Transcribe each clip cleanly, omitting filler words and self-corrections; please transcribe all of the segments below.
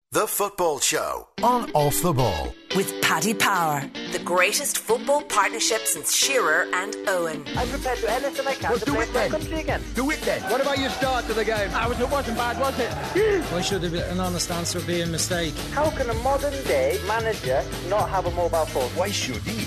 The Football Show on Off the Ball. With Paddy Power, the greatest football partnership since Shearer and Owen. I'm prepared to do anything I can to play for my country again. Do it then. What about your start to the game? It wasn't bad, was it? Why should an honest answer be a mistake? How can a modern day manager not have a mobile phone? Why should he?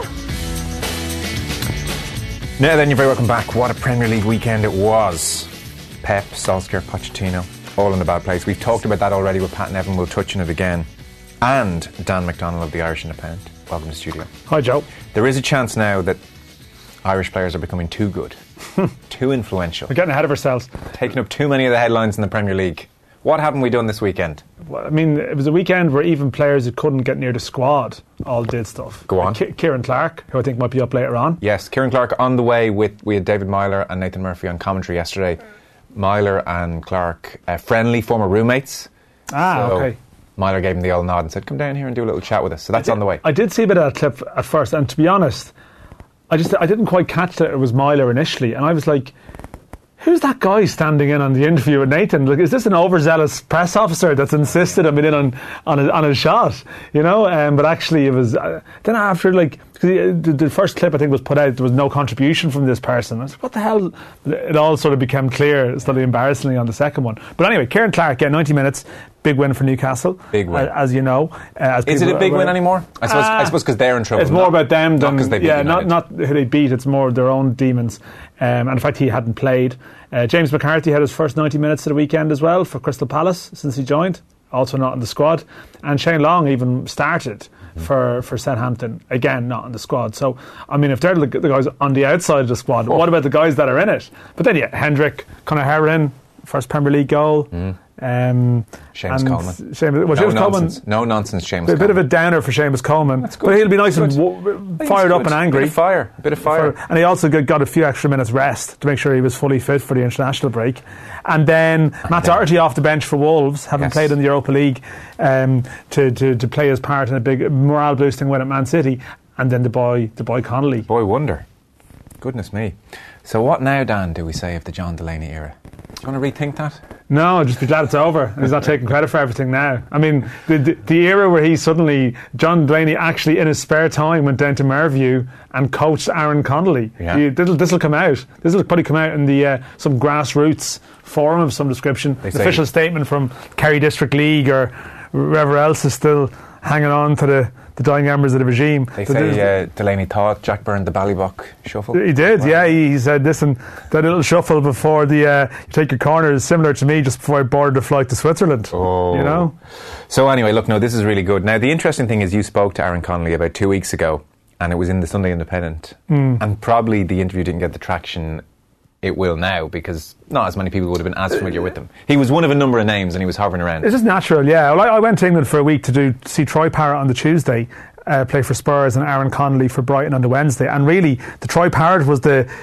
Now then, you're very welcome back. What a Premier League weekend it was. Pep, Solskjaer, Pochettino, all in a bad place. We've talked about that already with Pat and Evan. We'll touch on it again. And Dan McDonnell of the Irish Independent. Welcome to the studio. Hi, Joe. There is a chance now that Irish players are becoming too good, too influential. We're getting ahead of ourselves. Taking up too many of the headlines in the Premier League. What haven't we done this weekend? Well, I mean, it was a weekend where even players who couldn't get near the squad all did stuff. Go on. Kieran Clark, who I think might be up later on. Yes, Kieran Clark on the way we had David Myler and Nathan Murphy on commentary yesterday. Myler and Clark, friendly former roommates. Okay. Myler gave him the old nod and said, come down here and do a little chat with us. So that's on the way. I did see a bit of that clip at first, and to be honest, I didn't quite catch that it was Myler initially, and I was like, who's that guy standing in on the interview with Nathan? Like, is this an overzealous press officer that's insisted on being in on a shot? You know, but actually it was. Then after, like, the first clip I think was put out, there was no contribution from this person. I was like, what the hell? It all sort of became clear, slightly embarrassingly, on the second one. But anyway, Kieran Clark, 90 minutes, big win for Newcastle. Big win, as you know. Is it a big win anymore? I suppose because they're in trouble. It's more about them than not who they beat. It's more their own demons. And in fact, he hadn't played. James McCarthy had his first 90 minutes of the weekend as well for Crystal Palace since he joined, also not in the squad. And Shane Long even started for Southampton, again not in the squad. So, I mean, if they're the guys on the outside of the squad, what about the guys that are in it? But then, Hendrick, Conor Herrin, first Premier League goal. Seamus Coleman. No nonsense, Seamus Coleman. A bit of a downer for Seamus Coleman. That's good. But he'll be nice and fired up and angry. A bit of fire. And he also got a few extra minutes rest to make sure he was fully fit for the international break. And then Matt Doherty off the bench for Wolves, having played in the Europa League, to play his part in a big morale boosting win at Man City. And then the boy Connolly. Boy wonder. Goodness me. So what now, Dan, do we say of the John Delaney era? Do you want to rethink that? No, just be glad it's over and he's not taking credit for everything now. I mean, the era where John Delaney actually in his spare time went down to Merview and coached Aaron Connolly. Yeah. This will come out. This will probably come out in the some grassroots forum of some description. The official statement from Kerry District League or wherever else is still hanging on to the dying embers of the regime. They say Delaney thought Jack burned the Ballybock shuffle. He did, he said, listen, that little shuffle before you take your corner is similar to me just before I boarded the flight to Switzerland. Oh. You know? So anyway, look, no, this is really good. Now, the interesting thing is you spoke to Aaron Connolly about 2 weeks ago, and it was in the Sunday Independent. And probably the interview didn't get the traction it will now, because not as many people would have been as familiar with him. He was one of a number of names and he was hovering around. It's just natural, yeah. Well, I went to England for a week to see Troy Parrott on the Tuesday play for Spurs and Aaron Connolly for Brighton on the Wednesday. And really, the Troy Parrott was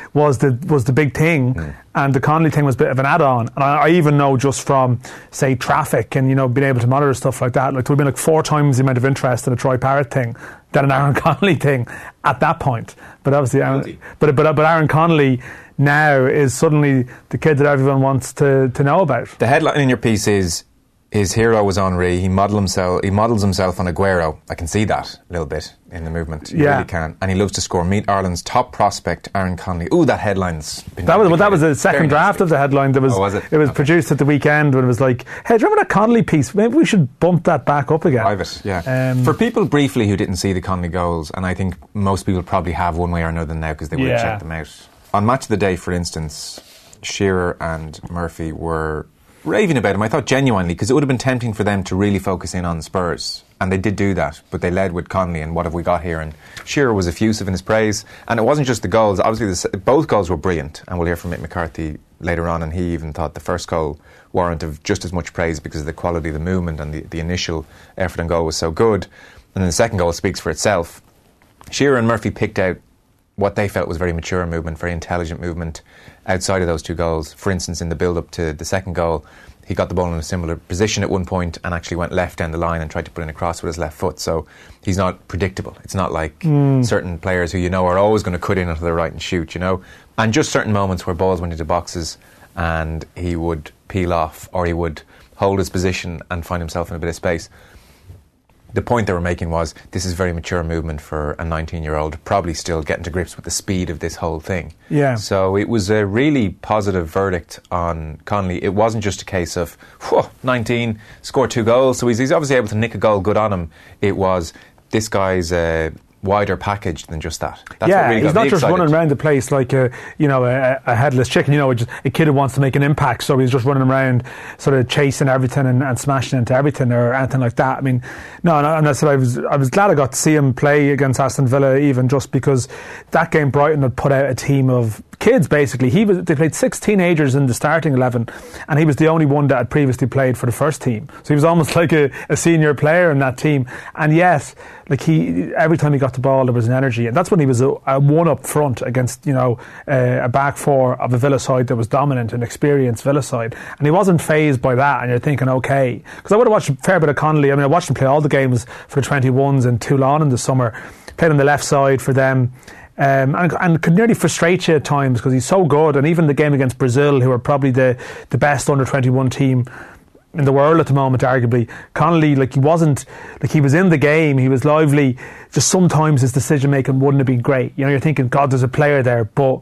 the big thing, and the Connolly thing was a bit of an add-on. And I even know just from, say, traffic and being able to monitor stuff like that, like there would have been like 4 times the amount of interest in a Troy Parrott thing than an Aaron Connolly thing at that point. But obviously, Aaron Connolly now is suddenly the kid that everyone wants to know about. The headline in your piece is his hero was Henry. He models himself on Aguero. I can see that a little bit in the movement. You really can. And he loves to score. Meet Ireland's top prospect, Aaron Connolly. Ooh, that headline's been that was a second draft of the headline. It was produced at the weekend when it was like, hey, do you remember that Connolly piece? Maybe we should bump that back up again. Private, yeah. For people briefly who didn't see the Connolly goals, and I think most people probably have one way or another now because they would have checked them out. On Match of the Day, for instance, Shearer and Murphy were raving about him. I thought genuinely, because it would have been tempting for them to really focus in on Spurs, and they did do that, but they led with Connolly and what have we got here, and Shearer was effusive in his praise. And it wasn't just the goals, obviously both goals were brilliant, and we'll hear from Mick McCarthy later on, and he even thought the first goal warranted just as much praise because of the quality of the movement, and the initial effort and goal was so good. And then the second goal speaks for itself. Shearer and Murphy picked out what they felt was very mature movement, very intelligent movement outside of those 2 goals. For instance, in the build-up to the second goal, he got the ball in a similar position at one point and actually went left down the line and tried to put in a cross with his left foot. So he's not predictable. It's not like certain players who are always going to cut in onto the right and shoot, And just certain moments where balls went into boxes and he would peel off, or he would hold his position and find himself in a bit of space. The point they were making was this is very mature movement for a 19-year-old, probably still getting to grips with the speed of this whole thing. Yeah. So it was a really positive verdict on Connolly. It wasn't just a case of 19, scored 2 goals, so he's obviously able to nick a goal good on him. It was this guy's wider package than just that. That's what really he's got me not just excited. running around the place like a headless chicken, just a kid who wants to make an impact, so he's just running around sort of chasing everything and smashing into everything or anything like that. I mean, no, and I said I was glad I got to see him play against Aston Villa, even just because that game Brighton had put out a team of kids basically. They played 6 teenagers in the starting 11, and he was the only one that had previously played for the first team, so he was almost like a senior player in that team. And yet, like, every time he got the ball there was an energy, and that's when he was a one up front against a back four of a Villa side that was dominant, an experienced Villa side, and he wasn't fazed by that. And you're thinking, okay, because I would have watched a fair bit of Connolly. I mean, I watched him play all the games for the 21s in Toulon in the summer, played on the left side for them. And could nearly frustrate you at times because he's so good. And even the game against Brazil, who are probably the best under-21 team in the world at the moment, arguably, Connolly, like, he wasn't, like, he was in the game, he was lively, just sometimes his decision making wouldn't have been great. You're thinking, God, there's a player there, but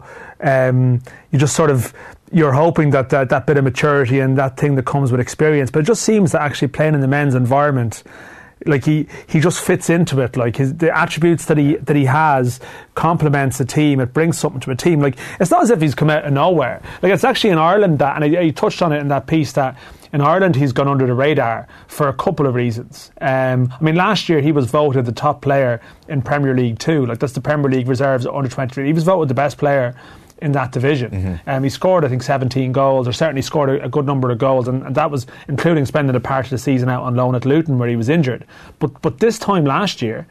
you just sort of, you're hoping that bit of maturity and that thing that comes with experience. But it just seems that actually playing in the men's environment, like, he just fits into it. Like, the attributes that he has complements the team. It brings something to a team. Like, it's not as if he's come out of nowhere. Like, it's actually in Ireland that, and he touched on it in that piece, that in Ireland he's gone under the radar for a couple of reasons. I mean, last year he was voted the top player in Premier League 2. Like, that's the Premier League reserves under 23. He was voted the best player in that division. He scored, I think, 17 goals, or certainly scored a good number of goals, and that was including spending a part of the season out on loan at Luton where he was injured. But this time last year,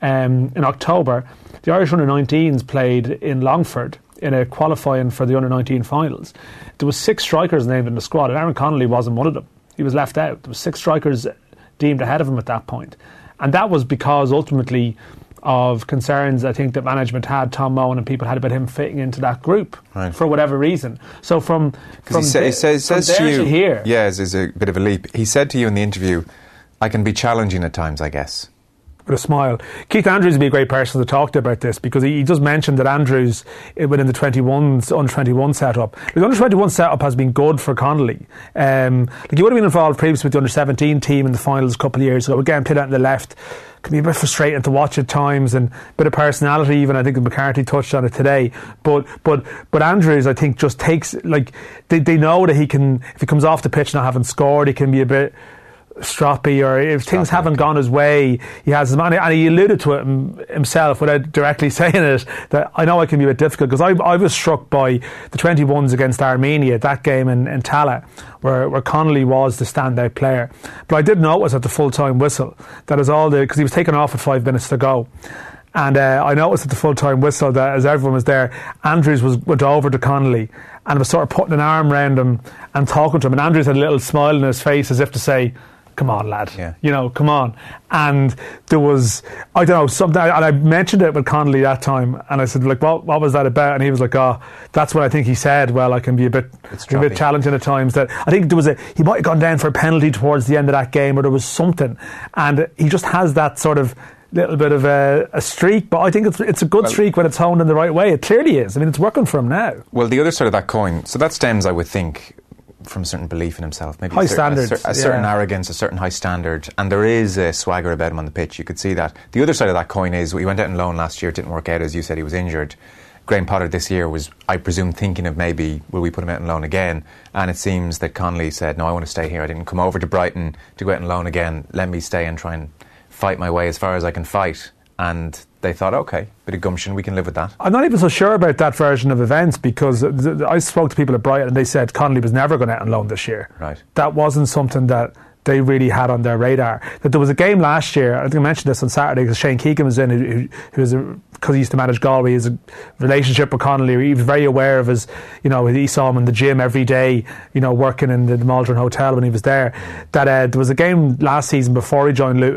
in October, the Irish under-19s played in Longford in a qualifying for the under-19 finals. There was 6 strikers named in the squad, and Aaron Connolly wasn't one of them. He was left out. There was 6 strikers deemed ahead of him at that point. And that was because ultimately of concerns I think that management had, Tom Mohan and people had about him fitting into that group, right, for whatever reason. So from he says to you, here, is a bit of a leap. He said to you in the interview, I can be challenging at times, I guess. With a smile. Keith Andrews would be a great person to talk to about this, because he does mention that Andrews within the under-21 setup. The under-21 setup has been good for Connolly. Like, he would have been involved previously with the under-17 team in the finals a couple of years ago. Again, played out on the left. Can be a bit frustrating to watch at times, and a bit of personality even. I think McCarthy touched on it today. But Andrews, I think, just takes, like, they know that he can, if he comes off the pitch not having scored, he can be a bit stroppy, or if things haven't gone his way, he has his money. And he alluded to it himself without directly saying it, that I know I can be a bit difficult, because I was struck by the 21s against Armenia, that game in Tallaght, where Connolly was the standout player. But I did notice at the full-time whistle that because he was taken off with 5 minutes to go, and I noticed at the full-time whistle that as everyone was there, Andrews went over to Connolly and was sort of putting an arm around him and talking to him, and Andrews had a little smile on his face as if to say, come on, lad, come on. And there was, I don't know, something, and I mentioned it with Connolly that time, and I said, like, what was that about? And he was like, that's what I think he said. Well, I can be a bit challenging at times. That I think he might have gone down for a penalty towards the end of that game, or there was something, and he just has that sort of little bit of a streak. But I think it's a good streak when it's honed in the right way. It clearly is. I mean, it's working for him now. Well, the other side of that coin, so that stems, I would think, from a certain belief in himself, maybe high standards, a certain arrogance, a certain high standard, and there is a swagger about him on the pitch. You could see that. The other side of that coin is, he went out on loan last year, it didn't work out, as you said, he was injured. Graham Potter this year was, I presume, thinking of maybe, will we put him out on loan again? And it seems that Connolly said, no, I want to stay here. I didn't come over to Brighton to go out on loan again. Let me stay and try and fight my way as far as I can fight. And they thought, OK, bit of gumption, we can live with that. I'm not even so sure about that version of events, because I spoke to people at Brighton and they said Connolly was never going out on loan this year. Right. That wasn't something that they really had on their radar. That there was a game last year, I think I mentioned this on Saturday, because Shane Keegan was in, who was because he used to manage Galway, he has a relationship with Connolly. He was very aware of his, he saw him in the gym every day, working in the Maldron Hotel when he was there. That there was a game last season before he joined Luton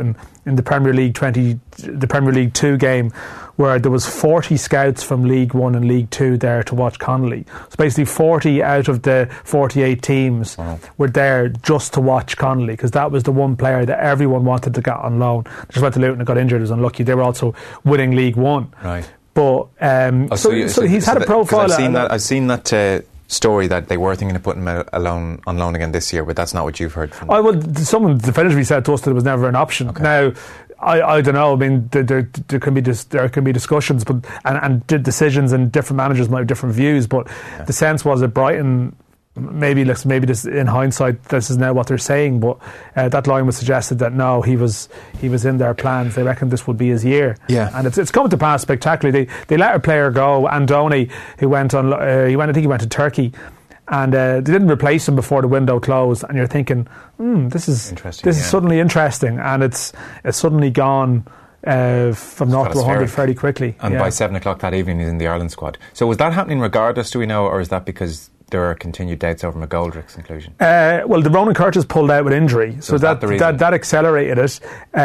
in the Premier League 2 game, where there was 40 scouts from League 1 and League 2 there to watch Connolly. So basically 40 out of the 48 teams were there just to watch Connolly, because that was the one player that everyone wanted to get on loan. Just went to Luton and got injured, was unlucky. They were also winning League 1. Right. But so he's had a profile. I've seen that story that they were thinking of putting him on loan again this year, but that's not what you've heard from them. Someone definitively said to us that it was never an option. Okay. Now, I don't know. I mean, there can be discussions, but and decisions, and different managers might have different views. But the sense was that Brighton, maybe this in hindsight, this is now what they're saying. But that line was suggested that no, he was in their plans. They reckoned this would be his year. Yeah, and it's come to pass spectacularly. They let a player go, Andoni, who went on. I think he went to Turkey. And they didn't replace him before the window closed, and you're thinking, this is suddenly interesting, and it's suddenly gone from 0 to 100 fairly quickly. And by 7 o'clock that evening, he's in the Ireland squad. So was that happening regardless? Do we know, or is that because there are continued doubts over McGoldrick's inclusion? Well, the Ronan Curtis pulled out with injury, so that accelerated it.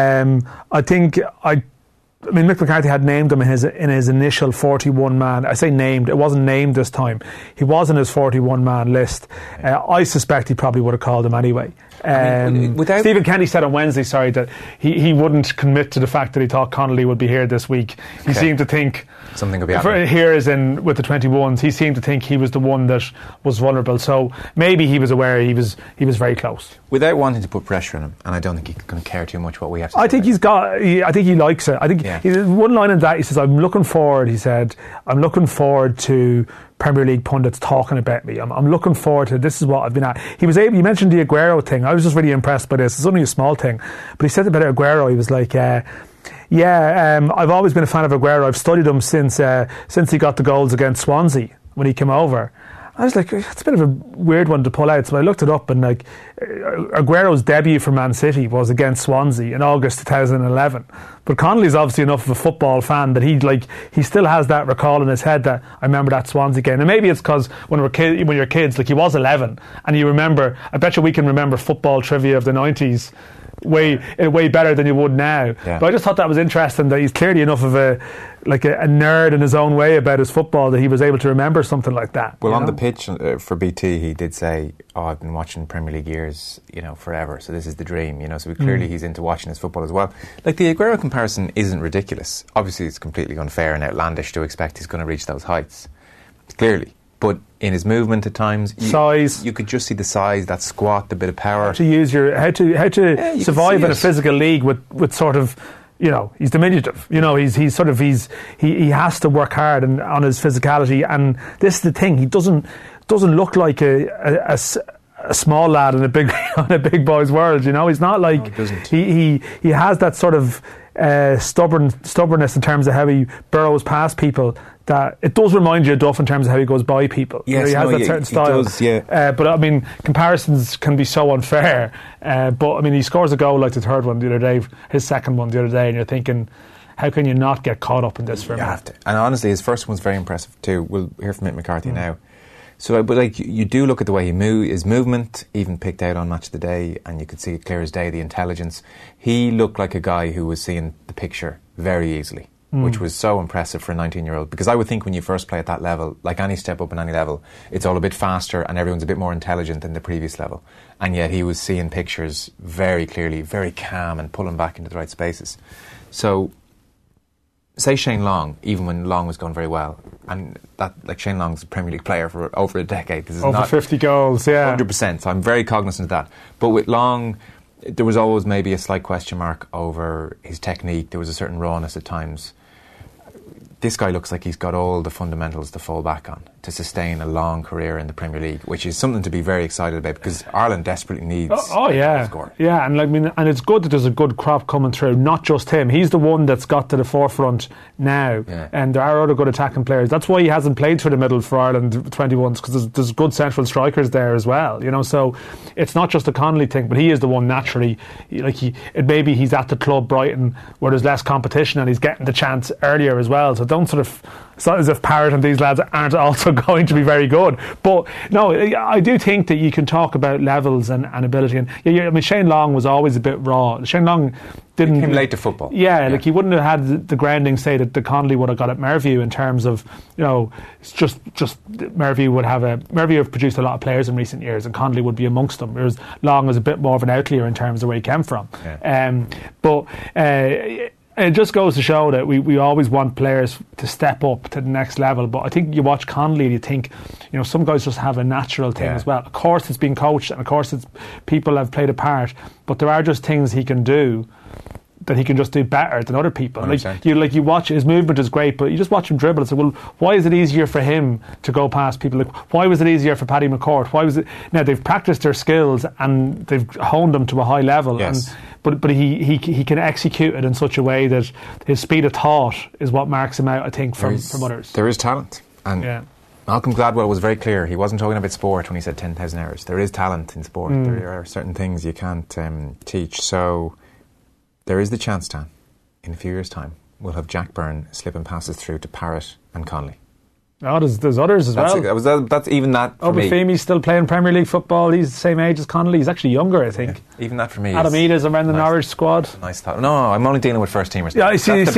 I mean, Mick McCarthy had named him in his initial 41-man. I say named; it wasn't named this time. He was in his 41-man list. I suspect he probably would have called him anyway. Stephen Kenny said on Wednesday, that he wouldn't commit to the fact that he thought Connolly would be here this week. He seemed to think something could be happening. Here is in with the 21s. He seemed to think he was the one that was vulnerable. So maybe he was aware he was very close. Without wanting to put pressure on him, and I don't think he's going to care too much what we have to say. I think I think he likes it. I think one line in that, he says, I'm looking forward to Premier League pundits talking about me. I'm looking forward to, this is what I've been at. You mentioned the Aguero thing. I was just really impressed by this. It's only a small thing, but he said about Aguero, he was like, I've always been a fan of Aguero. I've studied him since he got the goals against Swansea when he came over. I was like, it's a bit of a weird one to pull out. So I looked it up, and Aguero's debut for Man City was against Swansea in August 2011. But Connolly's obviously enough of a football fan that he still has that recall in his head that I remember that Swansea game. And maybe it's because when you're kids, he was 11, and you remember. I bet you we can remember football trivia of the 90s way better than you would now. Yeah. But I just thought that was interesting that he's clearly enough of a nerd in his own way about his football that he was able to remember something like that. Well, on the pitch for BT, he did say, I've been watching Premier League years, forever, so this is the dream, so clearly he's into watching his football as well. The Aguero comparison isn't ridiculous. Obviously it's completely unfair and outlandish to expect he's going to reach those heights, clearly. But in his movement at times, size, you could just see the size, that squat, the bit of power. How to survive in a physical league with sort of, he's diminutive. He has to work hard on his physicality, and this is the thing. He doesn't look like a small lad in a big boy's world. He's not like he has that sort of stubbornness in terms of how he burrows past people. That it does remind you of Duff in terms of how he goes by people. Yes, he has that certain style. Does, yeah. But I mean, comparisons can be so unfair. But I mean, he scores a goal like the third one the other day, his second one the other day, and you're thinking, how can you not get caught up in this for a minute? You have to. And honestly, his first one's very impressive too. We'll hear from Mick McCarthy now. So, but you do look at the way he his movement, even picked out on Match of the Day, and you could see it clear as day, the intelligence. He looked like a guy who was seeing the picture very easily, which was so impressive for a 19-year-old. Because I would think when you first play at that level, like any step up in any level, it's all a bit faster and everyone's a bit more intelligent than the previous level. And yet he was seeing pictures very clearly, very calm, and pulling back into the right spaces. So, say Shane Long, even when Long was going very well, and that Shane Long's a Premier League player for over a decade. This is over 50 goals, yeah. 100%, so I'm very cognizant of that. But with Long, there was always maybe a slight question mark over his technique. There was a certain rawness at times. This guy looks like he's got all the fundamentals to fall back on to sustain a long career in the Premier League, which is something to be very excited about because Ireland desperately needs a score. Yeah, and it's good that there's a good crop coming through, not just him. He's the one that's got to the forefront now, and there are other good attacking players. That's why he hasn't played through the middle for Ireland 21s, because there's good central strikers there as well. So it's not just a Connolly thing, but he is the one naturally. Maybe he's at the club Brighton where there's less competition and he's getting the chance earlier as well. So don't sort of it's not as if Parrott and these lads aren't also going to be very good. But no, I do think that you can talk about levels and ability. And I mean, Shane Long was always a bit raw. Shane Long didn't. He came late to football. Yeah, like he wouldn't have had the grounding, say, that the Connolly would have got at Merview, in terms of, it's just Merview have produced a lot of players in recent years, and Connolly would be amongst them. Whereas Long was a bit more of an outlier in terms of where he came from. Yeah. But it just goes to show that we always want players to step up to the next level. But I think you watch Connolly and you think, some guys just have a natural thing as well. Of course it's been coached, and of course people have played a part, but there are just things he can do that he can just do better than other people. 100%. Like you watch, his movement is great, but you just watch him dribble and say, well, why is it easier for him to go past people? Like, why was it easier for Paddy McCourt? Why was it? Now they've practiced their skills and they've honed them to a high level. Yes. But he can execute it in such a way that his speed of thought is what marks him out, I think, from others. There is talent. And Malcolm Gladwell was very clear. He wasn't talking about sport when he said 10,000 hours. There is talent in sport. There are certain things you can't teach. So there is the chance, Dan, in a few years' time, we'll have Jack Byrne slipping passes through to Parrott and Connolly. Oh, there's others as well. That's even that for me. Obafemi's still playing Premier League football. He's the same age as Connolly. He's actually younger, I think. Yeah, even that for me. Adam Eda's around the Norwich squad. Nice thought. No, I'm only dealing with first teamers. Yeah,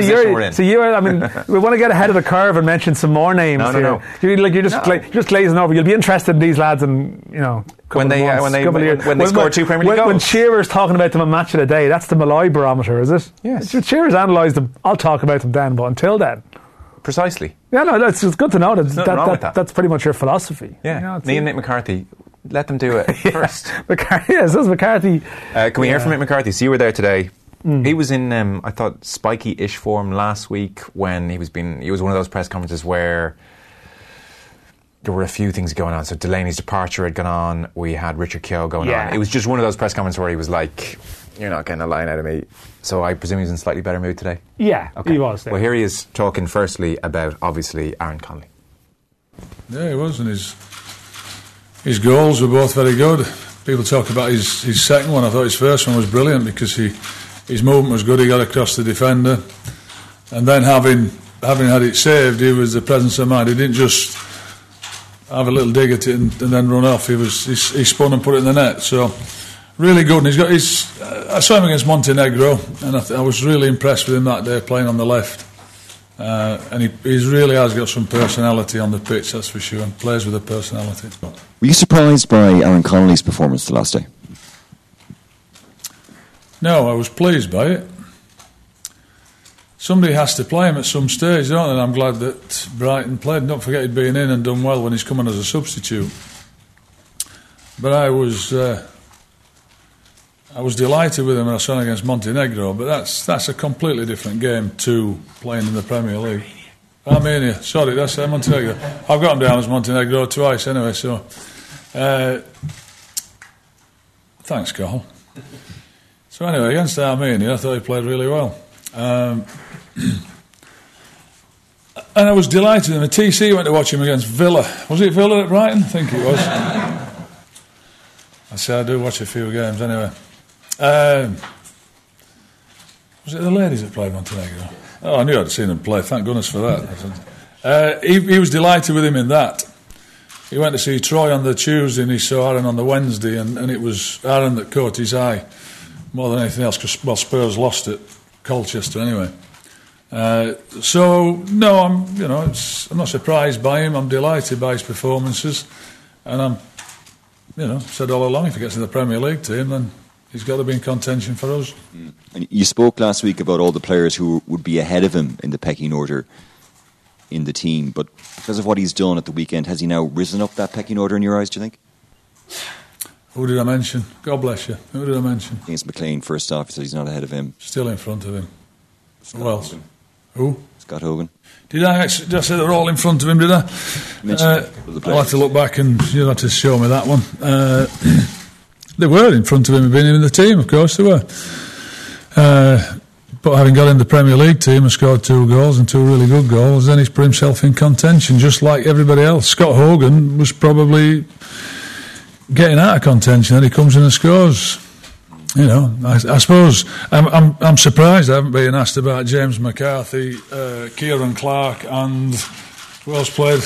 I mean, we want to get ahead of the curve and mention some more names. No. You're just glazing over. You'll be interested in these lads, and when they score 2 Premier League goals. When Shearer's talking about them on Match of the Day, that's the Malloy barometer, is it? Yes. If Shearer's analysed them, I'll talk about them then. But until then. Precisely. Yeah, no, it's good to know that. That's pretty much your philosophy. Yeah. Me and Nick McCarthy, let them do it first. McCarthy. Can we hear from Nick McCarthy? So you were there today. He was in, I thought, spiky-ish form last week when he was one of those press conferences where there were a few things going on. So Delaney's departure had gone on. We had Richard Keogh going on. It was just one of those press conferences where he was like, you're not getting a line out of me. So I presume he's in slightly better mood today? Yeah, okay. He was there. Well, here he is talking firstly about, obviously, Aaron Connolly. Yeah, he was, and his goals were both very good. People talk about his second one. I thought his first one was brilliant because his movement was good. He got across the defender. And then having had it saved, he was the presence of mind. He didn't just have a little dig at it and then run off. He spun and put it in the net. So really good. And I saw him against Montenegro, and I was really impressed with him that day playing on the left. And he really has got some personality on the pitch, that's for sure, and plays with a personality. Were you surprised by Aaron Connolly's performance the last day? No, I was pleased by it. Somebody has to play him at some stage, don't they? And I'm glad that Brighton played. Don't forget he'd been in and done well when he's coming as a substitute. But I was delighted with him when I saw him against Montenegro, but that's a completely different game to playing in the Premier League. Armenia, sorry, that's Montenegro. I've got him down as Montenegro twice anyway, so thanks, Carl. So anyway, against Armenia, I thought he played really well. And I was delighted. And the TC went to watch him against Villa. Was it Villa at Brighton? I think it was. I say I do watch a few games anyway. Was it the ladies that played Montenegro? Oh, I knew I'd seen them play. Thank goodness for that. He was delighted with him in that. He went to see Troy on the Tuesday and he saw Aaron on the Wednesday, and it was Aaron that caught his eye more than anything else because Spurs lost at Colchester anyway. So no, I'm not surprised by him. I'm delighted by his performances, and I'm said all along, if he gets in the Premier League team, then he's got to be in contention for us. And you spoke last week about all the players who would be ahead of him in the pecking order in the team, but because of what he's done at the weekend, has he now risen up that pecking order in your eyes, do you think? Who did I mention? God bless you. Who did I mention? I think it's McLean first off, so he's not ahead of him. Still in front of him. Who else? Hogan. Who? Scott Hogan. Did I say they're all in front of him, did I? I'll have to look back and you'll have to show me that one. They were in front of him, being in the team, of course they were. But having got in the Premier League team and scored 2 goals and 2 really good goals, then he's put himself in contention, just like everybody else. Scott Hogan was probably getting out of contention, and he comes in and scores. I suppose I'm surprised I haven't been asked about James McCarthy, Kieran Clark, and Who else played?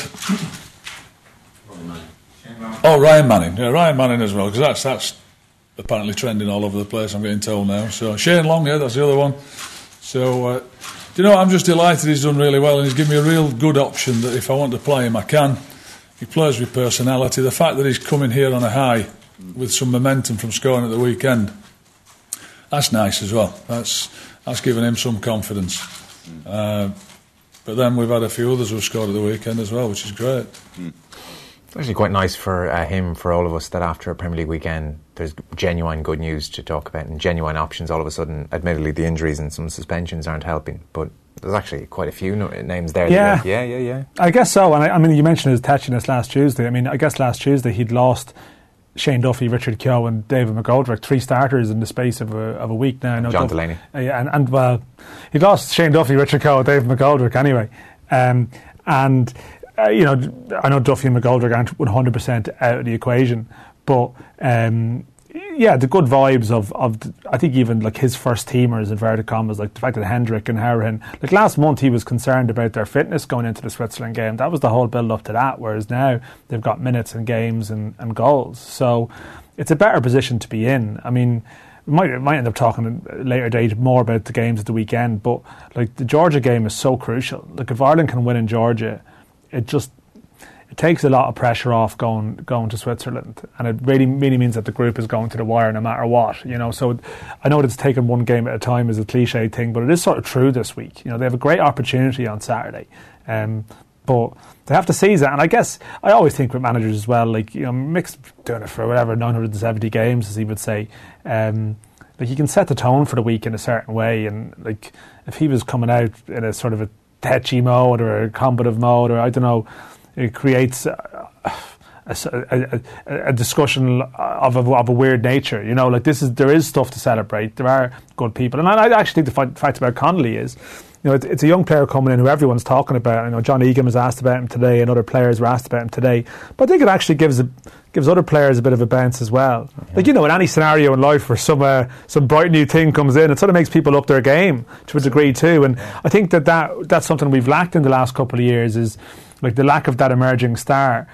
Oh, Ryan Manning. Yeah, Ryan Manning as well, because that's apparently trending all over the place, I'm getting told now. So Shane Long, yeah, that's the other one. So, do you know what? I'm just delighted he's done really well, and he's given me a real good option that if I want to play him, I can. He plays with personality. The fact that he's coming here on a high with some momentum from scoring at the weekend, that's nice as well. That's given him some confidence. But then we've had a few others who've scored at the weekend as well, which is great. It's actually quite nice for him, for all of us, that after a Premier League weekend there's genuine good news to talk about and genuine options all of a sudden. Admittedly, the injuries and some suspensions aren't helping, but there's actually quite a few names there. Yeah. Yeah. I guess so. And I mean, you mentioned his touchiness last Tuesday. I mean, I guess last Tuesday he'd lost Shane Duffy, Richard Keogh and David McGoldrick, 3 starters in the space of a week now. No, John Delaney. And well, he'd lost Shane Duffy, Richard Keogh and David McGoldrick anyway. You know, I know Duffy and McGoldrick aren't 100% out of the equation, but the good vibes of I think even like his first teamers, inverted commas, like the fact that Hendrick and Hourihane, like last month he was concerned about their fitness going into the Switzerland game. That was the whole build up to that, whereas now they've got minutes and games and goals. So it's a better position to be in. I mean, we might end up talking at a later date more about the games at the weekend, but like the Georgia game is so crucial. Like if Ireland can win in Georgia, it takes a lot of pressure off going to Switzerland, and it really means that the group is going to the wire no matter what, you know. So I know that it's taken one game at a time is a cliche thing, but it is sort of true this week. You know, they have a great opportunity on Saturday, but they have to seize it. And I guess I always think with managers as well, like, you know, Mick's doing it for whatever 970 games, as he would say. Like, you can set the tone for the week in a certain way, and like if he was coming out in a sort of a tetchy mode or a combative mode, or I don't know, it creates a discussion of a weird nature, you know. Like there is stuff to celebrate. There are good people, and I actually think the fact about Connolly is, you know, it's a young player coming in who everyone's talking about. I know John Egan was asked about him today, and other players were asked about him today. But I think it actually gives other players a bit of a bounce as well. Yeah. Like, you know, in any scenario in life where some bright new thing comes in, it sort of makes people up their game to a degree too. And I think that's something we've lacked in the last couple of years, is like the lack of that emerging star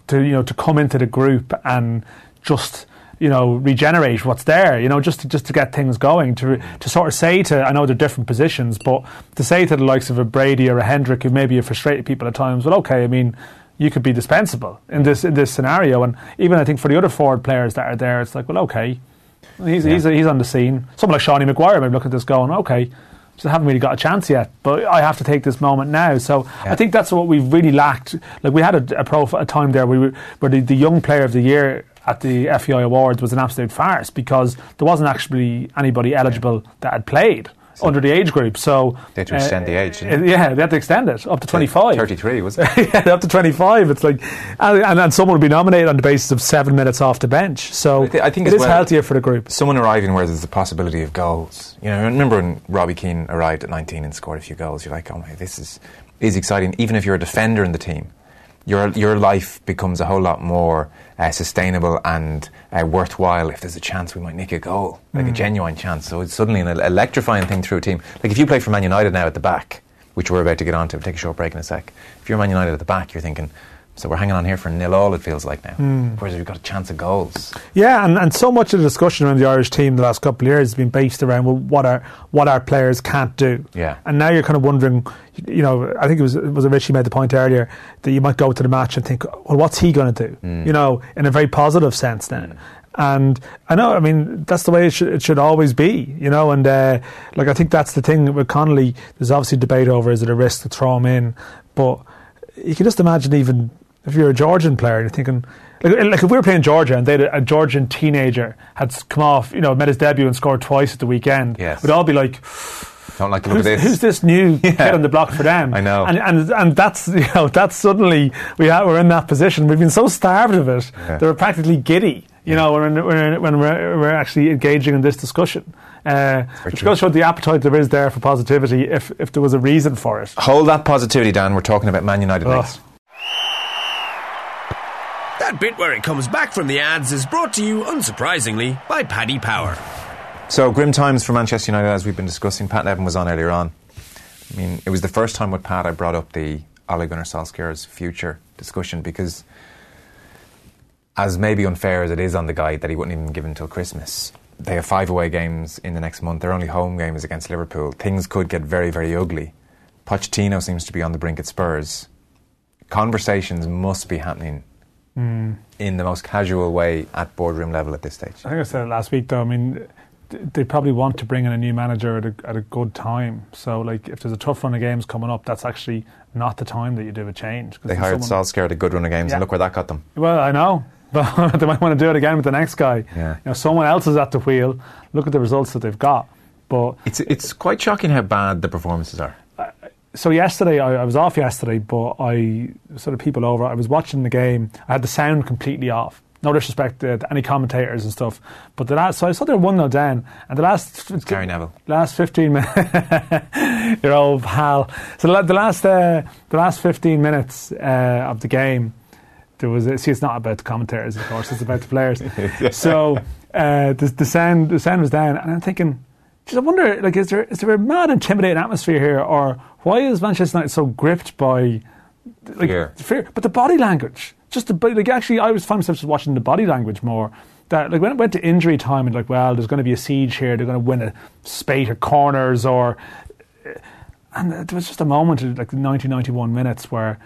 to come into the group and just, you know, regenerate what's there, you know, just to get things going, to sort of say to, I know they're different positions, but to say to the likes of a Brady or a Hendrick, who maybe have frustrated people at times, well, okay, I mean, you could be dispensable in this scenario. And even I think for the other forward players that are there, it's like, well, okay, he's on the scene. Someone like Shawnee Maguire maybe look at this going, okay, just haven't really got a chance yet, but I have to take this moment now. So I think that's what we've really lacked. Like, we had a time there where the young player of the year at the FEI Awards was an absolute farce, because there wasn't actually anybody eligible that had played under the age group. So they had to extend the age. They had to extend it up to 25. 33, was it? Yeah, up to 25. It's like, and someone would be nominated on the basis of 7 minutes off the bench. So I think it is healthier for the group. Someone arriving where there's the possibility of goals. You know, I remember when Robbie Keane arrived at 19 and scored a few goals. You're like, oh my, this is exciting. Even if you're a defender in the team, your life becomes a whole lot more sustainable and worthwhile if there's a chance we might nick a goal, like a genuine chance. So it's suddenly an electrifying thing through a team. Like if you play for Man United now at the back, which we're about to get on to, take a short break in a sec. If you're Man United at the back, you're thinking, so we're hanging on here for 0-0, it feels like now. Whereas we've got a chance of goals. Yeah, and so much of the discussion around the Irish team the last couple of years has been based around, well, what our players can't do. Yeah. And now you're kind of wondering, you know, I think it was Richie made the point earlier that you might go to the match and think, well, what's he going to do? You know, in a very positive sense then. And I know, I mean, that's the way it should always be, you know. And like, I think that's the thing with Connolly. There's obviously debate over, is it a risk to throw him in? But you can just imagine, even if you're a Georgian player, you're thinking, like if we were playing Georgia and a Georgian teenager had come off, you know, made his debut and scored twice at the weekend, we'd all be like, don't like the look of this. Who's this new kid on the block for them? I know. And that's, you know, that's suddenly we're in that position. We've been so starved of it that we're practically giddy, you know, when we're actually engaging in this discussion. Which goes to show the appetite there is there for positivity if there was a reason for it. Hold that positivity, Dan. We're talking about Man United next. That bit where it comes back from the ads is brought to you, unsurprisingly, by Paddy Power. So, grim times for Manchester United, as we've been discussing. Pat Nevin was on earlier on. I mean, it was the first time with Pat I brought up the Ole Gunnar Solskjaer's future discussion, because as maybe unfair as it is on the guy that he wouldn't even give until Christmas, they have 5 away games in the next month. Their only home game is against Liverpool. Things could get very, very ugly. Pochettino seems to be on the brink at Spurs. Conversations must be happening in the most casual way at boardroom level at this stage. I think I said it last week, though. I mean, they probably want to bring in a new manager at a good time. So, like, if there's a tough run of games coming up, that's actually not the time that you do a change. They hired Solskjaer at a good run of games, and look where that got them. Well, I know. But they might want to do it again with the next guy. Yeah. You know, someone else is at the wheel. Look at the results that they've got. But it's quite shocking how bad the performances are. So yesterday, I was off yesterday, but I sort of people over. I was watching the game. I had the sound completely off. No disrespect to any commentators and stuff, but so I saw they're 1-0 down, and it's Gary Neville. Last 15 minutes, your old pal. So the last 15 minutes of the game. There was it's not about the commentators, of course. It's about the players. So the sound was down, and I'm thinking, I wonder, like, is there a mad intimidating atmosphere here, or why is Manchester United so gripped by fear? But the body language, actually, I was finding myself just watching the body language more. That, like, when it went to injury time, and like, well, there's going to be a siege here. They're going to win a spate of corners, and there was just a moment, like the 90-91 minutes, where.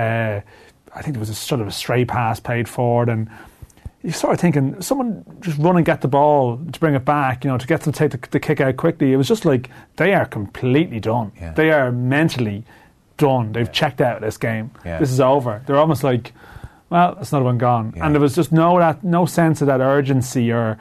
I think there was a sort of a stray pass played forward, and you sort of thinking, someone just run and get the ball to bring it back, to get them to take the kick out quickly. It was just like, they are completely done. Yeah. They are mentally done. They've checked out this game. Yeah. This is over. They're almost like, well, that's another one gone. Yeah. And there was just no sense of that urgency or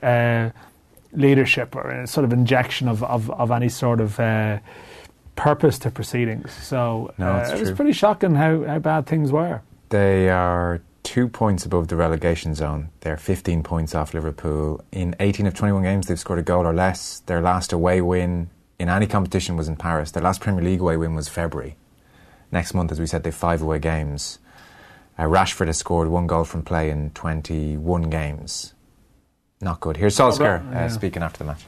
leadership or a sort of injection of any sort of purpose to proceedings. So it was pretty shocking how bad things were. They are 2 points above the relegation zone. They're 15 points off Liverpool. In 18 of 21 games they've scored a goal or less. Their last away win in any competition was in Paris. Their last Premier League away win was February. Next month, as we said, they've 5 away games. Rashford has scored 1 goal from play in 21 games. Not good. Here's Solskjaer speaking after the match.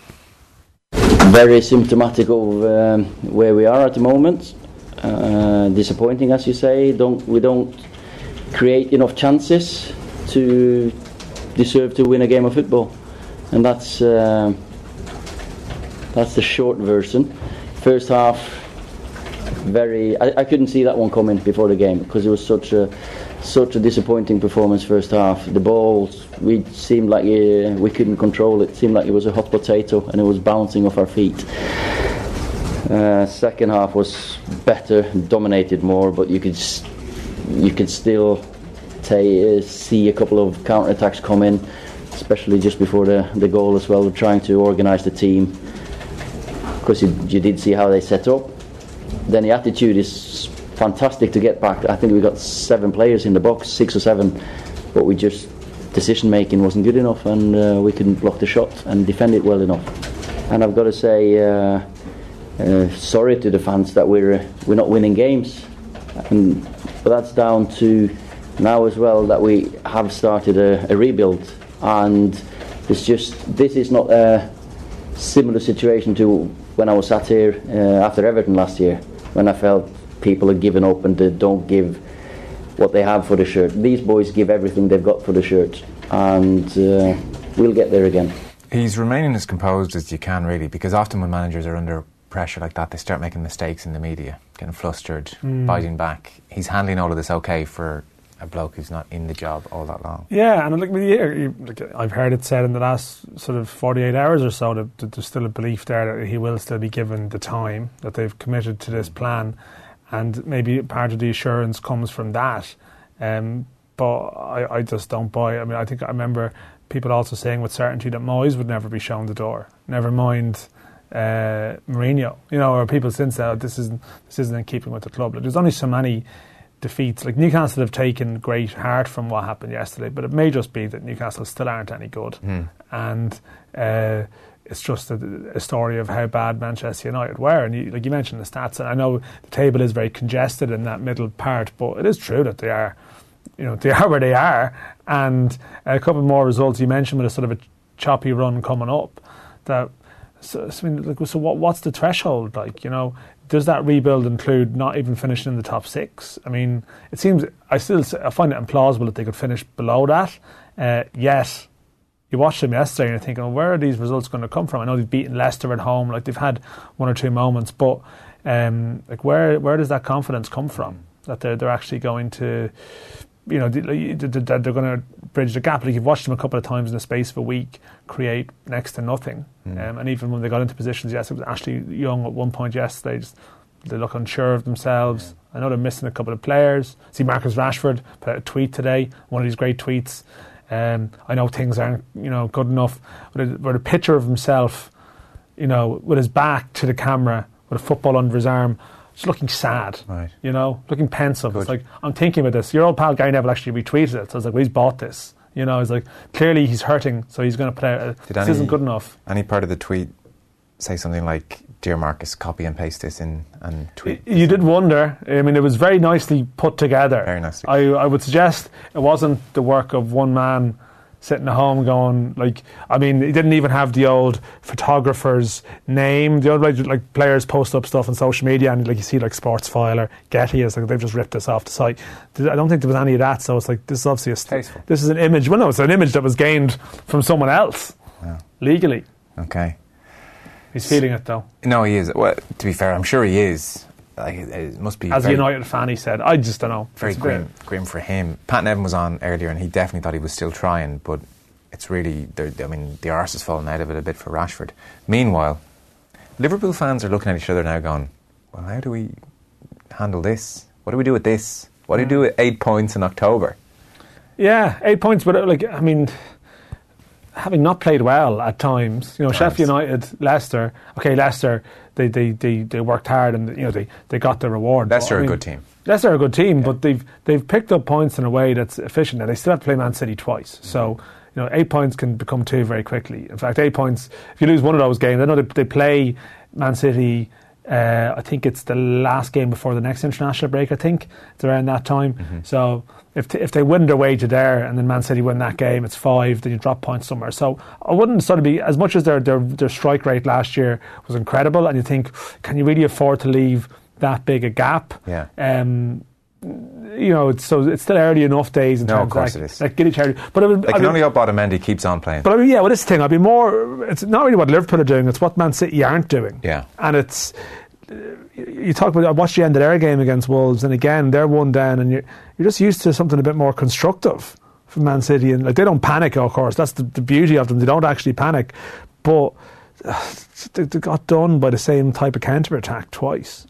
Very symptomatic of where we are at the moment. Disappointing, as you say. We don't create enough chances to deserve to win a game of football, and that's the short version. First half, I couldn't see that one coming before the game, because it was such a disappointing performance first half. The ball, we seemed like we couldn't control it. It seemed like it was a hot potato and it was bouncing off our feet. Second half was better, dominated more, but you could still see a couple of counter-attacks come in, especially just before the goal as well. We're trying to organise the team, because you did see how they set up. Then the attitude is fantastic to get back. I think we got 7 players in the box, 6 or 7, but decision making wasn't good enough, and we couldn't block the shot and defend it well enough. And I've got to say, sorry to the fans that we're not winning games, but that's down to now as well that we have started a rebuild, and this is not a similar situation to when I was sat here after Everton last year, when I felt people are giving up and they don't give what they have for the shirt. These boys give everything they've got for the shirt, and we'll get there again. He's remaining as composed as you can, really, because often when managers are under pressure like that, they start making mistakes in the media, getting flustered, biting back. He's handling all of this okay for a bloke who's not in the job all that long. Yeah, and I've heard it said in the last sort of 48 hours or so that there's still a belief there that he will still be given the time, that they've committed to this plan, and maybe part of the assurance comes from that. But I just don't buy it. I mean, I remember people also saying with certainty that Moyes would never be shown the door. Never mind Mourinho, or people since that this isn't in keeping with the club. There's only so many defeats. Like, Newcastle have taken great heart from what happened yesterday, but it may just be that Newcastle still aren't any good, and it's just a story of how bad Manchester United were. And you mentioned the stats, and I know the table is very congested in that middle part, but it is true that they are where they are. And a couple more results you mentioned with a sort of a choppy run coming up, that So what's the threshold like? Does that rebuild include not even finishing in the top 6? I mean, it seems I find it implausible that they could finish below that. Yet you watch them yesterday and you're thinking, where are these results going to come from? I know they've beaten Leicester at home, like they've had one or two moments, but where does that confidence come from that they're actually going to, they're going to bridge the gap? Like, you've watched them a couple of times in the space of a week create next to nothing, and even when they got into positions, yes, it was Ashley Young at one point yesterday. They look unsure of themselves. I know they're missing a couple of players. See, Marcus Rashford put out a tweet today, one of these great tweets. I know things aren't, good enough. With a picture of himself, with his back to the camera, with a football under his arm, just looking sad, right? Looking pensive. Good. It's like, I'm thinking about this. Your old pal Gary Neville actually retweeted it. So I was like, well, he's bought this. It's like, clearly he's hurting, so he's going to put out this isn't good enough. Any part of the tweet say something like, "Dear Marcus, copy and paste this in and tweet"? You did wonder. I mean, it was very nicely put together. Very nicely. I would suggest it wasn't the work of one man sitting at home going, he didn't even have the old photographer's name. The old like players post up stuff on social media, and you see Sportsfile or Getty, it's like they've just ripped this off the site. I don't think there was any of that. So it's like, this is obviously this is an image. Well, no, it's an image that was gained from someone else legally. Okay. He's feeling it though. No, he is. Well, to be fair, I'm sure he is. It must be. As a United fan, he said, I just don't know. Very grim for him. Pat Nevin was on earlier and he definitely thought he was still trying, but it's really, the arse has fallen out of it a bit for Rashford. Meanwhile, Liverpool fans are looking at each other now going, well, how do we handle this? What do we do with this? What do we do with 8 points in October? Yeah, 8 points, but having not played well at times, Sheffield United, Leicester, they worked hard and they got the reward. Leicester are a good team. Leicester are a good team, but they've picked up points in a way that's efficient, and they still have to play Man City twice. So 8 points can become 2 very quickly. In fact, 8 points, if you lose one of those games, I know they play Man City. I think it's the last game before the next international break. I think it's around that time. Mm-hmm. So if they win their way to there, and then Man City win that game, it's 5. Then you drop points somewhere. So I wouldn't sort of be, as much as their strike rate last year was incredible, and you think, can you really afford to leave that big a gap? Yeah. It's still early enough days in terms of course it is. Get each other. But they can only hope Otamendi keeps on playing. But well, this thing, I'd be more. It's not really what Liverpool are doing; it's what Man City aren't doing. Yeah, and it's. You talk about. I watched the end of their game against Wolves, and again they're 1 down, and you're just used to something a bit more constructive from Man City, and they don't panic. Of course, that's the beauty of them; they don't actually panic, but they got done by the same type of counter attack twice.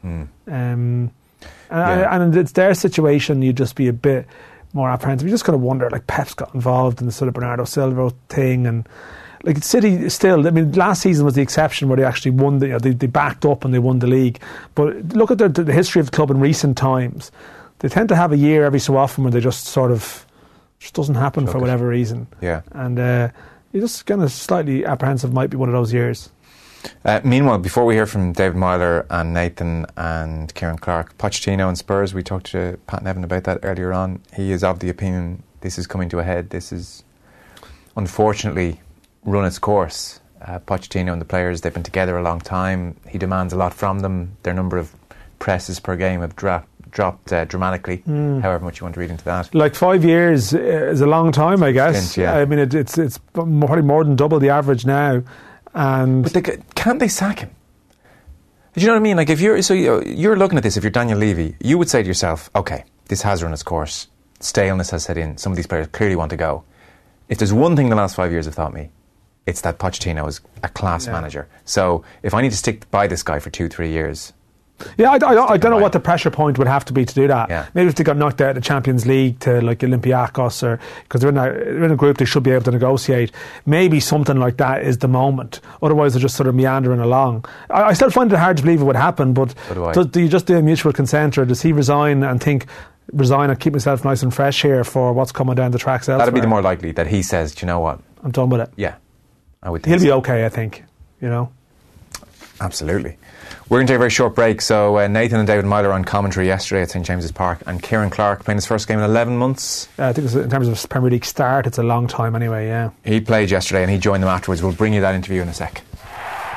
And it's their situation, you'd just be a bit more apprehensive. You just kind of wonder, Pep's got involved in the sort of Bernardo Silva thing, and City still, last season was the exception where they actually won, they backed up and they won the league. But look at the history of the club in recent times. They tend to have a year every so often where they just sort of, just doesn't happen for whatever reason. Yeah. And you're just kind of slightly apprehensive might be one of those years. Meanwhile, before we hear from David Myler and Nathan and Kieran Clark, Pochettino and Spurs, we talked to Pat Nevin about that earlier on. He is of the opinion this is coming to a head. This is unfortunately run its course. Pochettino and the players, they've been together a long time. He demands a lot from them. Their number of presses per game have dropped dramatically, however much you want to read into that. 5 years is a long time, I guess. Stint, yeah. It's probably more than double the average now. But can't they sack him? Do you know what I mean? If you're looking at this, if you're Daniel Levy, you would say to yourself, okay, this has run its course. Staleness has set in. Some of these players clearly want to go. If there's one thing the last 5 years have taught me, it's that Pochettino is a class manager. So if I need to stick by this guy for 2-3 years... Yeah, I don't know what the pressure point would have to be to do that. Yeah. Maybe if they got knocked out of the Champions League to Olympiacos, or because they're in a group they should be able to negotiate. Maybe something like that is the moment. Otherwise, they're just sort of meandering along. I still find it hard to believe it would happen. But do you just do a mutual consent, or does he resign and keep myself nice and fresh here for what's coming down the tracks elsewhere? That'd be the more likely, that he says, do you know what? I'm done with it. Yeah, I would think he'll be okay, I think. Absolutely. We're going to take a very short break. So Nathan and David Myler on commentary yesterday at St James's Park, and Kieran Clark playing his first game in 11 months. I think in terms of Premier League start, it's a long time anyway, yeah. He played yesterday and he joined them afterwards. We'll bring you that interview in a sec.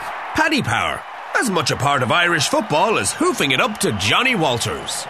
Paddy Power, as much a part of Irish football as hoofing it up to Johnny Walters.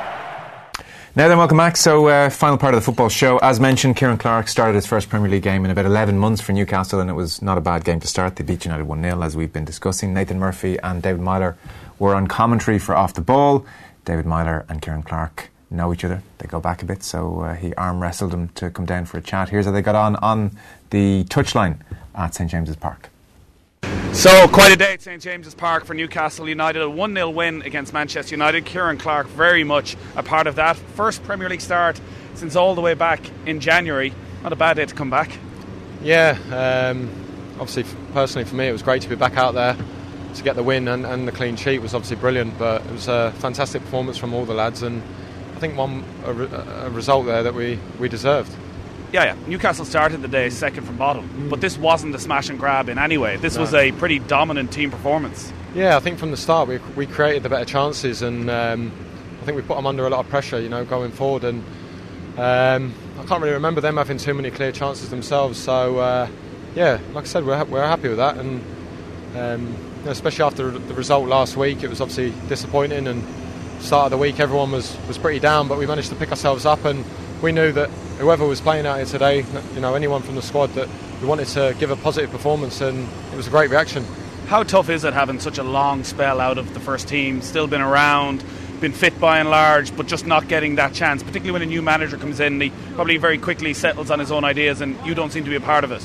Now then, welcome back. So, final part of the football show. As mentioned, Kieran Clark started his first Premier League game in about 11 months for Newcastle, and it was not a bad game to start. They beat United 1-0, as we've been discussing. Nathan Murphy and David Myler were on commentary for Off the Ball. David Myler and Kieran Clark know each other. They go back a bit, so he arm wrestled him to come down for a chat. Here's how they got on the touchline at St James's Park. So, quite a day at St James's Park for Newcastle United. A 1-0 win against Manchester United. Kieran Clark very much a part of that. First Premier League start since all the way back in January. Not a bad day to come back. Yeah, obviously personally for me it was great to be back out there to get the win, and the clean sheet was obviously brilliant, but it was a fantastic performance from all the lads, and I think a result there that we deserved. Yeah. Newcastle started the day second from bottom, but this wasn't a smash and grab in any way. This was a pretty dominant team performance. Yeah, I think from the start we created the better chances, and I think we put them under a lot of pressure, going forward. And I can't really remember them having too many clear chances themselves. So like I said, we're happy with that, and especially after the result last week, it was obviously disappointing. And start of the week, everyone was pretty down, but we managed to pick ourselves up, and we knew that whoever was playing out here today, anyone from the squad, that we wanted to give a positive performance, and it was a great reaction. How tough is it having such a long spell out of the first team, still been around, been fit by and large, but just not getting that chance, particularly when a new manager comes in and he probably very quickly settles on his own ideas and you don't seem to be a part of it?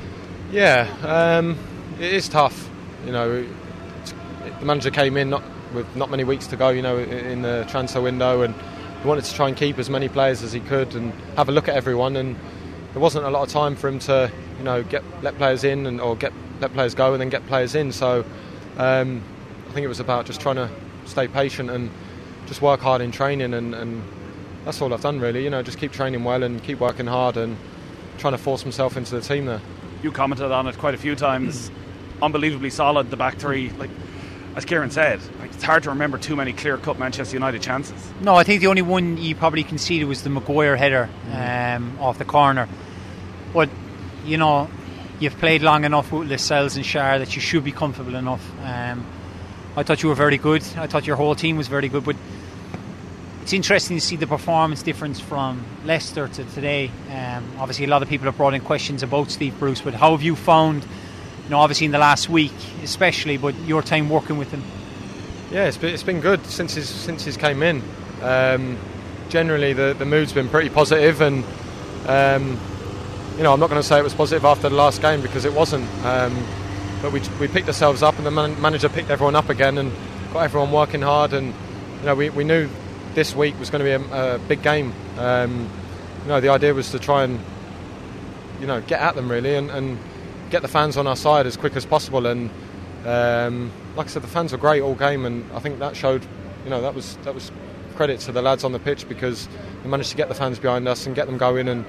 Yeah, it is tough. The manager came in with not many weeks to go, in the transfer window, and he wanted to try and keep as many players as he could and have a look at everyone, and there wasn't a lot of time for him to let players in or let players go and then get players in. So I think it was about just trying to stay patient and just work hard in training, and that's all I've done really. Just keep training well and keep working hard and trying to force himself into the team there. You commented on it quite a few times. Unbelievably solid, the back three. As Kieran said, it's hard to remember too many clear-cut Manchester United chances. No, I think the only one you probably conceded was the Maguire header off the corner. But, you've played long enough with Lascelles and Schär that you should be comfortable enough. I thought you were very good. I thought your whole team was very good. But it's interesting to see the performance difference from Leicester to today. Obviously, a lot of people have brought in questions about Steve Bruce, but how have you found, obviously in the last week especially, but your time working with him? Yeah, it's been good since he's came in. Generally, the mood's been pretty positive, and I'm not going to say it was positive after the last game because it wasn't. But we picked ourselves up, and the manager picked everyone up again, and got everyone working hard. And we knew this week was going to be a big game. The idea was to try and get at them really, and get the fans on our side as quick as possible. And like I said, the fans were great all game, and I think that showed, that was credit to the lads on the pitch, because we managed to get the fans behind us and get them going, and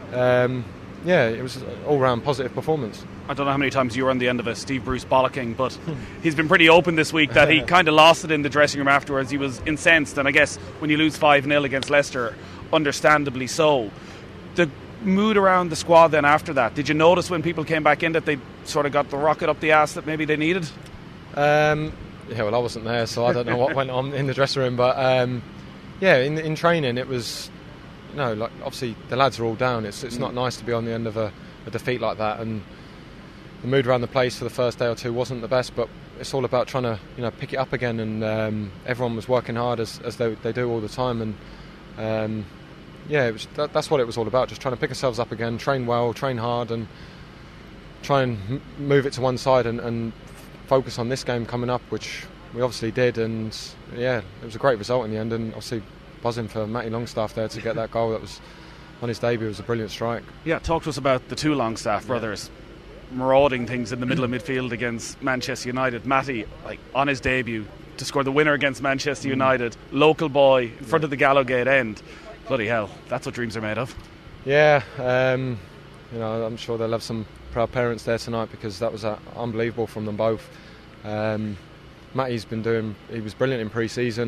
it was an all-round positive performance. I don't know how many times you were on the end of a Steve Bruce bollocking, but he's been pretty open this week that he kind of lost it in the dressing room afterwards. He was incensed, and I guess when you lose 5-0 against Leicester, understandably so. The mood around the squad then after that, did you notice when people came back in that they sort of got the rocket up the ass that maybe they needed? I wasn't there, so I don't know what went on in the dressing room, but in training it was, obviously the lads are all down. It's not nice to be on the end of a defeat like that, and the mood around the place for the first day or two wasn't the best, but it's all about trying to pick it up again, and everyone was working hard as they do all the time, and that's what it was all about, just trying to pick ourselves up again, train well, train hard, and try and move it to one side and focus on this game coming up, which we obviously did. And it was a great result in the end, and obviously buzzing for Matty Longstaff there to get that goal. That was on his debut. It was a brilliant strike. Yeah, talk to us about the two Longstaff brothers marauding things in the middle of midfield against Manchester United. Matty, on his debut, to score the winner against Manchester United, local boy in front of the Gallowgate end. Bloody hell, that's what dreams are made of. Yeah, I'm sure they'll have some proud parents there tonight, because that was unbelievable from them both. Matty's he was brilliant in pre-season.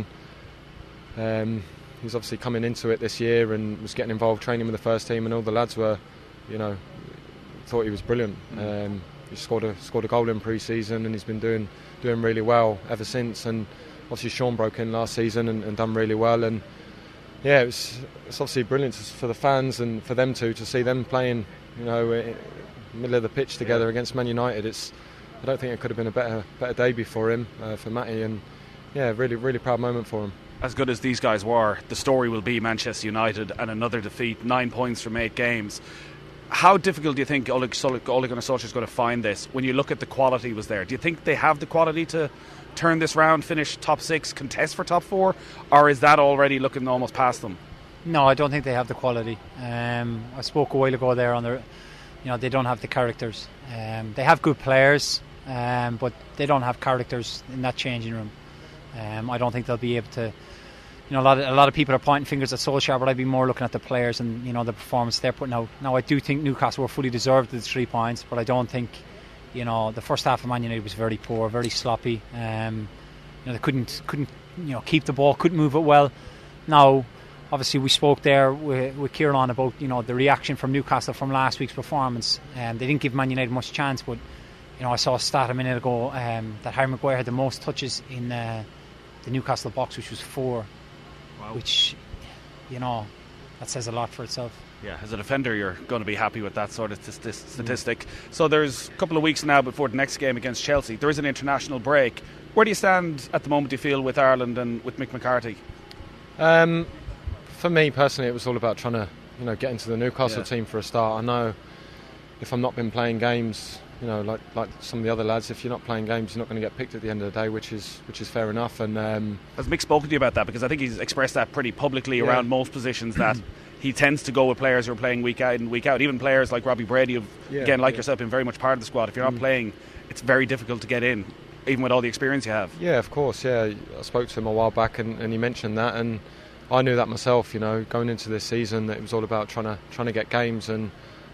He's obviously coming into it this year and was getting involved training with the first team, and all the lads were, thought he was brilliant. he scored a goal in pre-season, and he's been doing really well ever since. And obviously Sean broke in last season and done really well. And yeah, it's obviously brilliant for the fans and for them to see them playing, in the middle of the pitch together against Man United. I don't think it could have been a better day for him, for Matty, and yeah, really, really proud moment for him. As good as these guys were, the story will be Manchester United and another defeat, 9 points from 8 games. How difficult do you think Ole Gunnar Solskjaer is going to find this? When you look at the quality was there, do you think they have the quality to turn this round, finish top 6, contest for top 4, or is that already looking almost past them? No, I don't think they have the quality. I spoke a while ago there on their, they don't have the characters. They have good players, but they don't have characters in that changing room. I don't think they'll be able to. A lot of people are pointing fingers at Solskjaer, but I'd be more looking at the players and the performance they're putting out. Now, I do think Newcastle were fully deserved the 3 points, but I don't think the first half of Man United was very poor, very sloppy. They couldn't keep the ball, couldn't move it well. Now, obviously, we spoke there with Kieran about the reaction from Newcastle from last week's performance. They didn't give Man United much chance, but I saw a stat a minute ago that Harry Maguire had the most touches in the Newcastle box, which was 4. Wow. Which, that says a lot for itself. Yeah, as a defender, you're going to be happy with that sort of statistic. So there's a couple of weeks now before the next game against Chelsea. There is an international break. Where do you stand at the moment, do you feel, with Ireland and with Mick McCarthy? For me personally, it was all about trying to get into the Newcastle team for a start. I know if I'm not been playing games, like some of the other lads, if you're not playing games, you're not going to get picked at the end of the day, which is fair enough. And has Mick spoken to you about that? Because I think he's expressed that pretty publicly around most positions, that he tends to go with players who are playing week in and week out. Even players like Robbie Brady, who've yourself, been very much part of the squad. If you're not playing, it's very difficult to get in, even with all the experience you have. Yeah, of course. Yeah, I spoke to him a while back, and he mentioned that, and I knew that myself. Going into this season, that it was all about trying to get games, and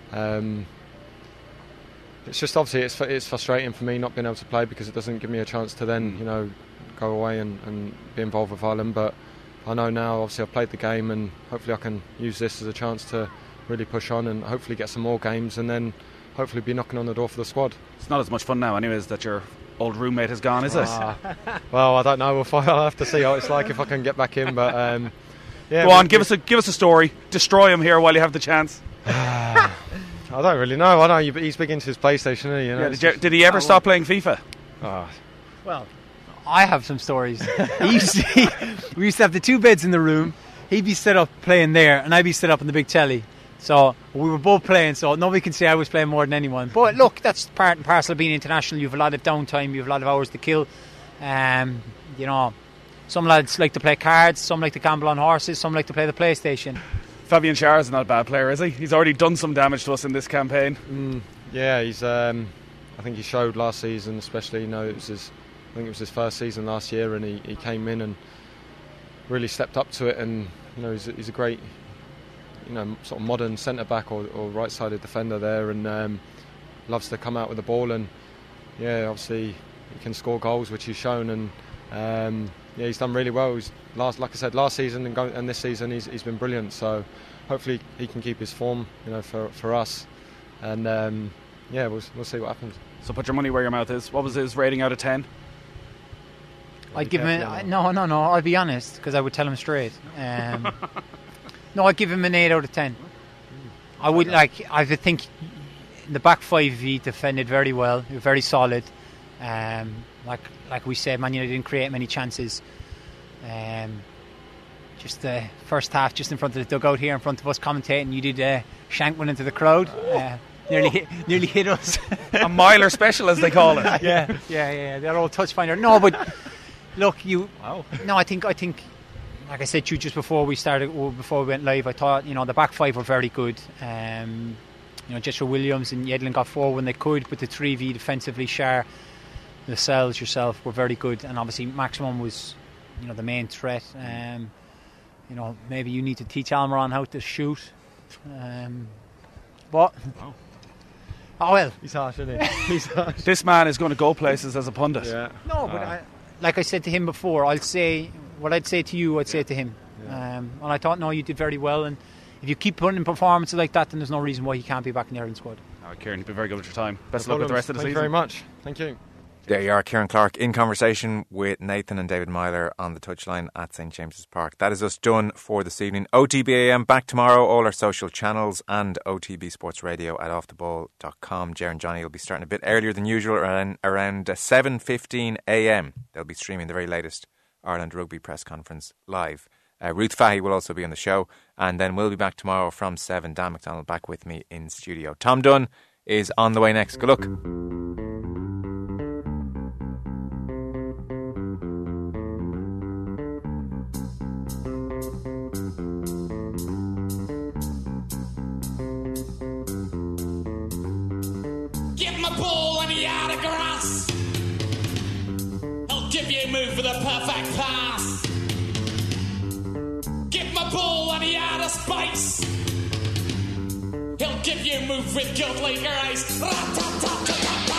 it's just obviously it's frustrating for me not being able to play, because it doesn't give me a chance to then go away and be involved with Ireland. But I know now, obviously I've played the game, and hopefully I can use this as a chance to really push on and hopefully get some more games, and then hopefully be knocking on the door for the squad. It's not as much fun now anyways that your old roommate has gone, is it? Well, I don't know. I'll have to see how it's like if I can get back in. But go on, give us a story. Destroy him here while you have the chance. I don't really know. I know he's big into his PlayStation, isn't he? Did he ever stop playing FIFA? Well, I have some stories. We used to have the 2 beds in the room. He'd be set up playing there, and I'd be set up on the big telly. So we were both playing, so nobody can say I was playing more than anyone. But look, that's part and parcel of being international. You have a lot of downtime, you have a lot of hours to kill. Some lads like to play cards, some like to gamble on horses, some like to play the PlayStation. Fabian Schär is not a bad player, is he? He's already done some damage to us in this campaign. Yeah, he's. I think he showed last season, especially. It was his first season last year, and he came in and really stepped up to it. And he's a great, sort of modern centre back or right-sided defender there, and loves to come out with the ball. And yeah, obviously he can score goals, which he's shown. And he's done really well. Like I said, last season and this season he's been brilliant. So hopefully he can keep his form, for us. And we'll see what happens. So put your money where your mouth is. What was his rating out of 10? I'd give him no. I'll be honest, because I would tell him straight. No, I'd give him an 8 out of 10. I would I think in the back 5 he defended very well, very solid. Like we said, Man United didn't create many chances. Just the first half, just in front of the dugout here, in front of us commentating, you did shank one into the crowd. Nearly hit us. A miler special, as they call it. Yeah. They're all touch finder. No, but look, Wow. No, I think. Like I said to you just before we went live, I thought the back 5 were very good. Joshua Williams and Yedlin got forward when they could, but the 3v defensively, Schär, Lascelles, yourself were very good, and obviously Maximum was the main threat. Maybe you need to teach Almiron how to shoot. But oh well, he's harsh, isn't he? He's harsh. This man is going to go places as a pundit. Yeah. No, but like I said to him before, I'd say what I'd say to you, I'd say to him. Yeah. And I thought, no, you did very well, and if you keep putting in performances like that, then there's no reason why he can't be back in the Ireland squad. Kieran, you've been very good with your time. Best of luck with the rest of the season. season. Thank you very much. Thank you. There you are, Kieran Clark in conversation with Nathan and David Myler on the touchline at St James's Park. That is us done for this evening. OTBAM back tomorrow, all our social channels, and OTB Sports Radio at offtheball.com. Ger and Johnny will be starting a bit earlier than usual, around 7:15 a.m. They'll be streaming the very latest Ireland Rugby press conference live. Ruth Fahey will also be on the show, and then we'll be back tomorrow from 7. Dan McDonald back with me in studio. Tom Dunn is on the way next. Good luck. Give him a ball and he out of grass. He'll give you a move with a perfect pass. Give him a ball and he out of space. He'll give you a move with godly grace.